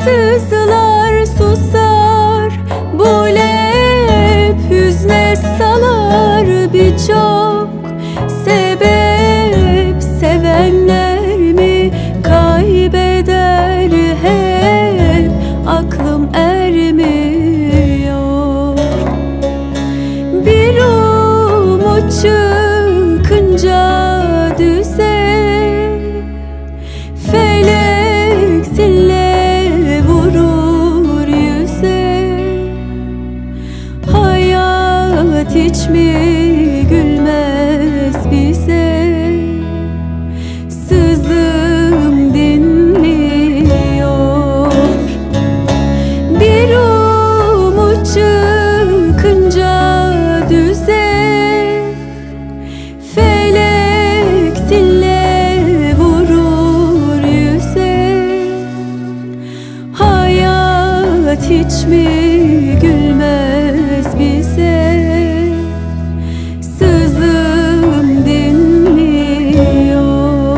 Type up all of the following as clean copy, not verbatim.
sızılar susar, bu lep hüzne salar. Birçok sebep sevenler mi kaybeder hep, aklım ermiyor. Bir umut çıkınca düze, felek sille vurur yüze. Hayat hiç mi gülmez bize? Sızım dinmiyor. Bir umut çıkınca düze, felek sille vurur yüze. Hayat hiç mi gülmez bize? Sızım dinmiyor.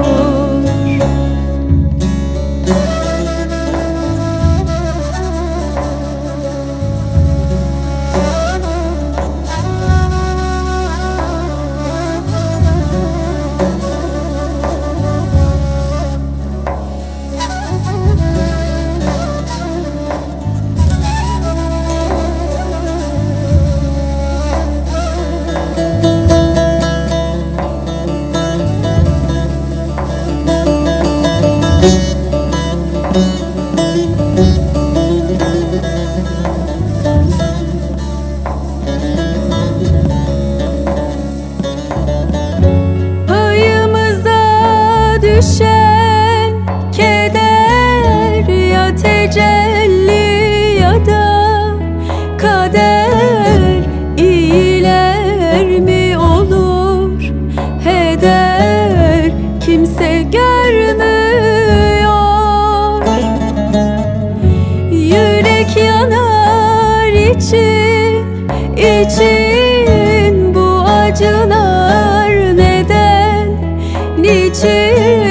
Düşen keder ya tecelli ya da kader, iyiler mi olur heder, kimse görmüyor. Yürek yanar için için, bu acılar neden, niçin?